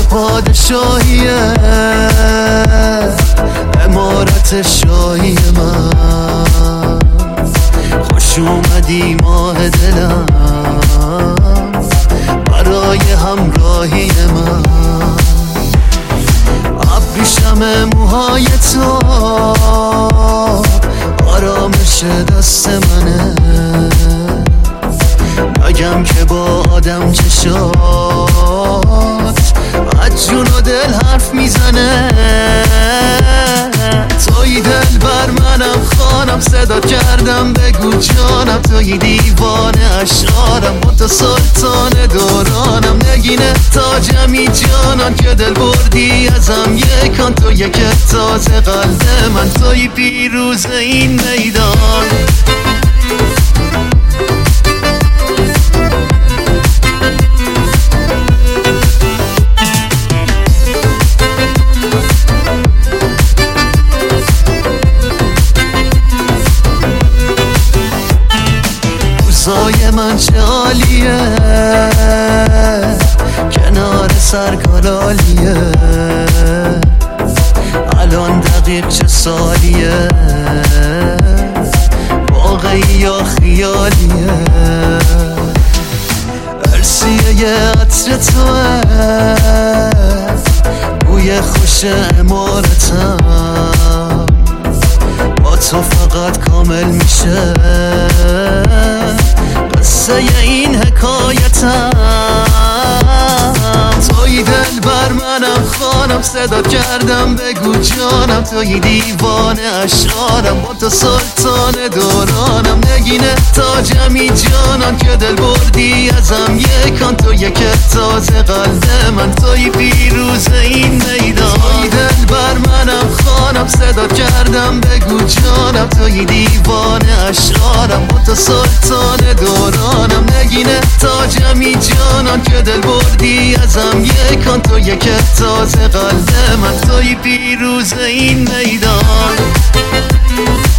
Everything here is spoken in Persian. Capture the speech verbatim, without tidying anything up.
پادشاهیه امارت شاهی من. خوش اومدی ماه دلم برای همراهی من. ابریشم موهای تو آرامش دست منه. نگم که با آدم چشات از جون و دل حرف میزنه. توی دل بر منم خانم صدا کردم بگو جانم. توی دیوانه اشعارم با تو سلطان دورانم. نگینه تاجمی جانان که دل بردی ازم یکان. تو یک تازه قلب من توی پیروز این میدان. روزای من چه عالیه کنار سرکالالیه. الان دقیق چه سالیه واقعی یا خیالیه. ارسیه یه عطر توه بوی خوش امارتم. با تو فقط کامل میشه قصه این حکایتم. توی دل بر منم خانم صدا کردم بگو جانم. توی دیوانه اشعارم با تو سلطان دورانم. نگینه تاجمی جانان که دل بردی ازم یکان. تو یک تازه قلب من توی پیروز این میدان. توی دل بر منم خانم صدا کردم بگو جانم. توی دیوانه اشعارم با تو سلطان دورانم. نگینه تاجمی جانان که دل بردی ازم یکان. تو یک تازه قلب من توی پیروز این میدان.